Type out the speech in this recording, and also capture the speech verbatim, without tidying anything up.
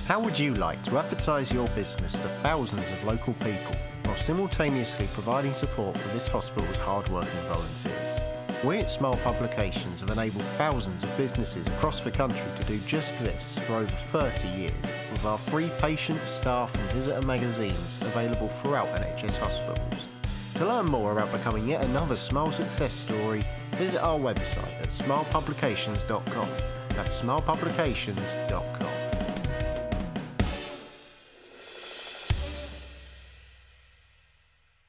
How would you like to advertise your business to thousands of local people while simultaneously providing support for this hospital's hard-working volunteers? We at Smile Publications have enabled thousands of businesses across the country to do just this for over thirty years, with our free patient, staff and visitor magazines available throughout N H S hospitals. To learn more about becoming yet another Smile success story, visit our website at smile publications dot com. That's smile publications dot com.